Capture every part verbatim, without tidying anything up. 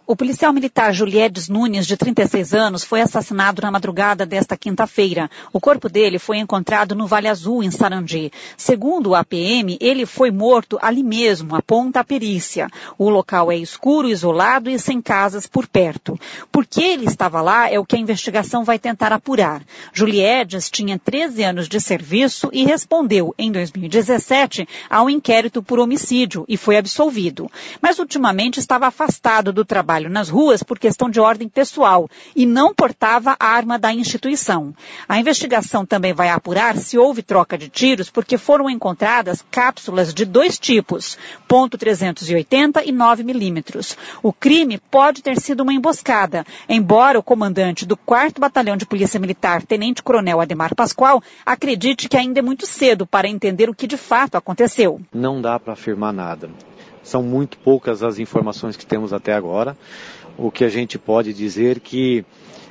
O policial militar Juliedes Nunes, de trinta e seis anos, foi assassinado na madrugada desta quinta-feira. O corpo dele foi encontrado no Vale Azul, em Sarandi. Segundo a P M, ele foi morto ali mesmo, aponta a perícia. O local é escuro, isolado e sem casas por perto. Por que ele estava lá é o que a investigação vai tentar apurar. Juliedes tinha treze anos de serviço e respondeu, em dois mil e dezessete, ao inquérito por homicídio e foi absolvido. Mas ultimamente estava afastado do trabalho nas ruas por questão de ordem pessoal e não portava a arma da instituição. A investigação também vai apurar se houve troca de tiros porque foram encontradas cápsulas de dois tipos, ponto trezentos e oitenta e nove milímetros. O crime pode ter sido uma emboscada, embora o comandante do quarto Batalhão de Polícia Militar, Tenente Coronel Ademar Pascoal, acredite que ainda é muito cedo para entender o que de fato aconteceu. Não dá para afirmar nada. São muito poucas as informações que temos até agora. O que a gente pode dizer que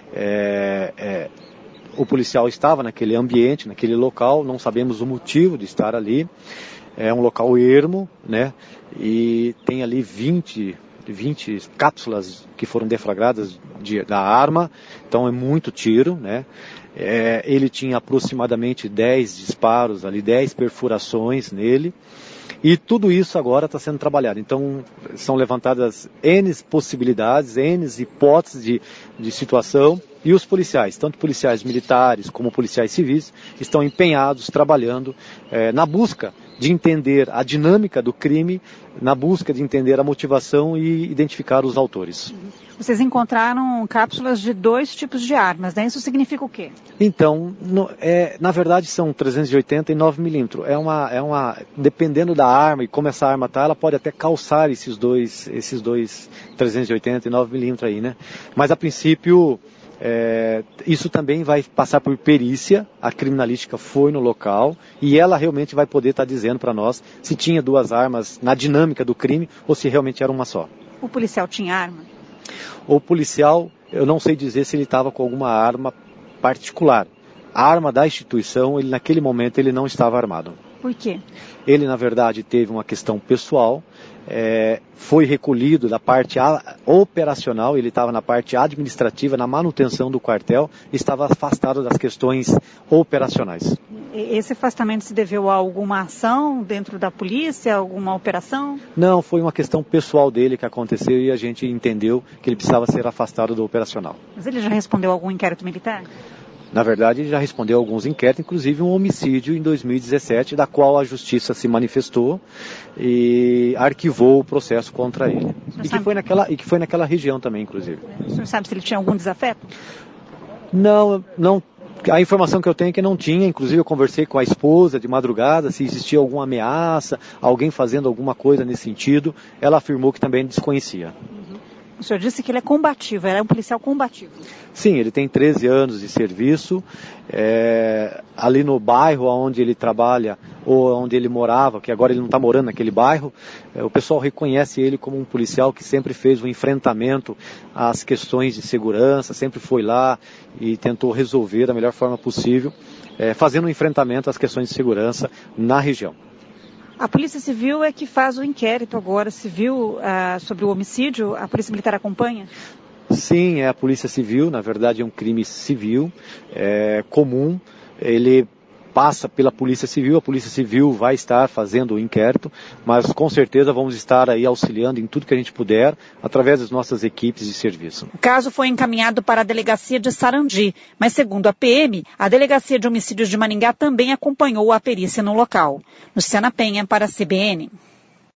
é, é, o policial estava naquele ambiente, naquele local, não sabemos o motivo de estar ali. É um local ermo, né? E tem ali vinte, vinte cápsulas que foram deflagradas de, da arma, então é muito tiro, né? É, ele tinha aproximadamente dez disparos ali, dez perfurações nele. E tudo isso agora está sendo trabalhado. Então, são levantadas N possibilidades, N hipóteses de, de situação. E os policiais, tanto policiais militares como policiais civis, estão empenhados, trabalhando eh, na busca de entender a dinâmica do crime, na busca de entender a motivação e identificar os autores. Vocês encontraram cápsulas de dois tipos de armas, né? Isso significa o quê? Então, no, é, na verdade são trezentos e oitenta e nove milímetros. É uma, é uma, dependendo da arma e como essa arma está, ela pode até calçar esses dois, esses dois trezentos e oitenta e nove milímetros aí, né? Mas a princípio, é, isso também vai passar por perícia. A criminalística foi no local e ela realmente vai poder estar tá dizendo para nós se tinha duas armas na dinâmica do crime ou se realmente era uma só. O policial tinha arma? O policial, eu não sei dizer se ele estava com alguma arma particular. A arma da instituição, ele naquele momento ele não estava armado. Por quê? Ele, na verdade, teve uma questão pessoal, é, foi recolhido da parte a, operacional, ele estava na parte administrativa, na manutenção do quartel, estava afastado das questões operacionais. Esse afastamento se deveu a alguma ação dentro da polícia, alguma operação? Não, foi uma questão pessoal dele que aconteceu e a gente entendeu que ele precisava ser afastado do operacional. Mas ele já respondeu a algum inquérito militar? Na verdade, ele já respondeu a alguns inquéritos, inclusive um homicídio em dois mil e dezessete, da qual a justiça se manifestou e arquivou o processo contra ele. E que, foi naquela, e que foi naquela região também, inclusive. O senhor sabe se ele tinha algum desafeto? Não, não. A informação que eu tenho é que não tinha, inclusive eu conversei com a esposa de madrugada, se existia alguma ameaça, alguém fazendo alguma coisa nesse sentido, ela afirmou que também desconhecia. O senhor disse que ele é combativo, ele é um policial combativo. Sim, ele tem treze anos de serviço, é, ali no bairro onde ele trabalha, ou onde ele morava, que agora ele não está morando naquele bairro, é, o pessoal reconhece ele como um policial que sempre fez um enfrentamento às questões de segurança, sempre foi lá e tentou resolver da melhor forma possível, é, fazendo um enfrentamento às questões de segurança na região. A Polícia Civil é que faz o inquérito agora civil uh, sobre o homicídio. A Polícia Militar acompanha? Sim, é a Polícia Civil. Na verdade é um crime civil, é, comum. Ele passa pela Polícia Civil, a Polícia Civil vai estar fazendo o inquérito, mas com certeza vamos estar aí auxiliando em tudo que a gente puder, através das nossas equipes de serviço. O caso foi encaminhado para a Delegacia de Sarandi, mas segundo a P M, a Delegacia de Homicídios de Maringá também acompanhou a perícia no local. Luciana Penha para a C B N.